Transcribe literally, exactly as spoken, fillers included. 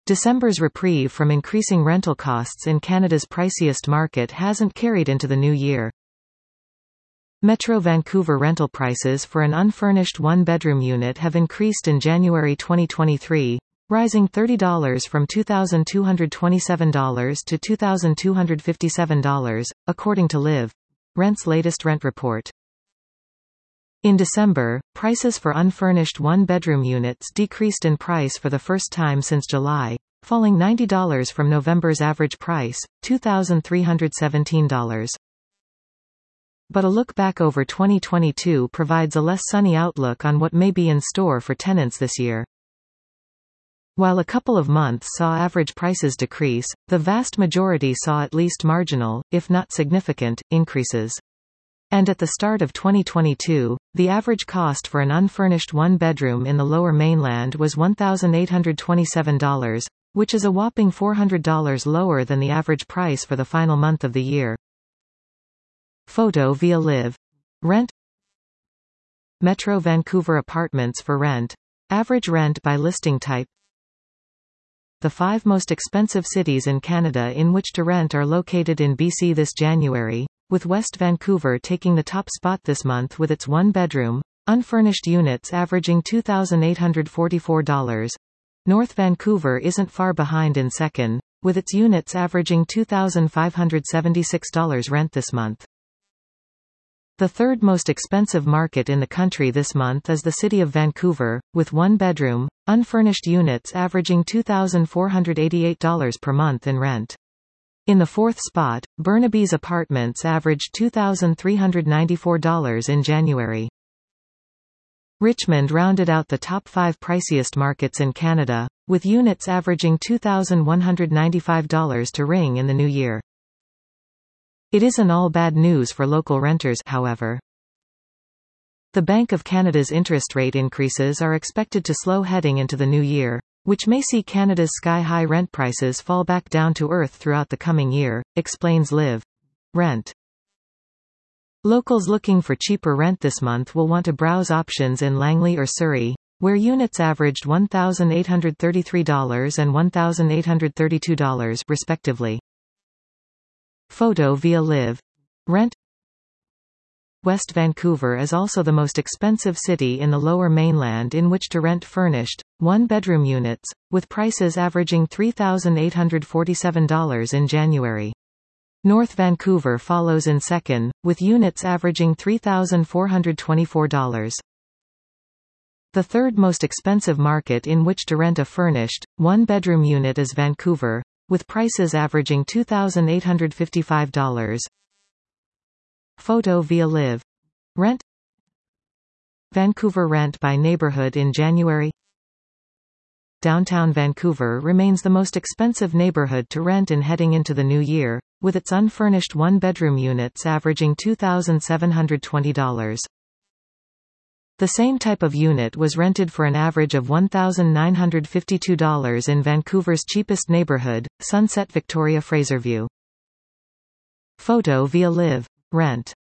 December's reprieve from increasing rental costs in Canada's priciest market hasn't carried into the new year. Metro Vancouver rental prices for an unfurnished one-bedroom unit have increased in January twenty twenty-three, rising thirty dollars from two thousand two hundred twenty-seven dollars to two thousand two hundred fifty-seven dollars, according to Live Rent's latest rent report. In December, prices for unfurnished one-bedroom units decreased in price for the first time since July, falling ninety dollars from November's average price, two thousand three hundred seventeen dollars. But a look back over twenty twenty-two provides a less sunny outlook on what may be in store for tenants this year. While a couple of months saw average prices decrease, the vast majority saw at least marginal, if not significant, increases. And at the start of twenty twenty-two, the average cost for an unfurnished one-bedroom in the Lower Mainland was one thousand eight hundred twenty-seven dollars, which is a whopping four hundred dollars lower than the average price for the final month of the year. Photo via Live Rent. Metro Vancouver apartments for rent. Average rent by listing type. The five most expensive cities in Canada in which to rent are located in B C this January, with West Vancouver taking the top spot this month with its one-bedroom, unfurnished units averaging two thousand eight hundred forty-four dollars. North Vancouver isn't far behind in second, with its units averaging two thousand five hundred seventy-six dollars rent this month. The third most expensive market in the country this month is the city of Vancouver, with one-bedroom, unfurnished units averaging two thousand four hundred eighty-eight dollars per month in rent. In the fourth spot, Burnaby's apartments averaged two thousand three hundred ninety-four dollars in January. Richmond rounded out the top five priciest markets in Canada, with units averaging two thousand one hundred ninety-five dollars to ring in the new year. It isn't all bad news for local renters, however. The Bank of Canada's interest rate increases are expected to slow heading into the new year, which may see Canada's sky-high rent prices fall back down to earth throughout the coming year, explains Live Rent. Locals looking for cheaper rent this month will want to browse options in Langley or Surrey, where units averaged one thousand eight hundred thirty-three dollars and one thousand eight hundred thirty-two dollars, respectively. Photo via Live Rent. West Vancouver is also the most expensive city in the Lower Mainland in which to rent furnished, one-bedroom units, with prices averaging three thousand eight hundred forty-seven dollars in January. North Vancouver follows in second, with units averaging three thousand four hundred twenty-four dollars. The third most expensive market in which to rent a furnished, one-bedroom unit is Vancouver, with prices averaging two thousand eight hundred fifty-five dollars. Photo via Live Rent. Vancouver rent by neighborhood in January. Downtown Vancouver remains the most expensive neighborhood to rent in heading into the new year, with its unfurnished one-bedroom units averaging two thousand seven hundred twenty dollars. The same type of unit was rented for an average of one thousand nine hundred fifty-two dollars in Vancouver's cheapest neighborhood, Sunset Victoria Fraserview. Photo via Live Rent.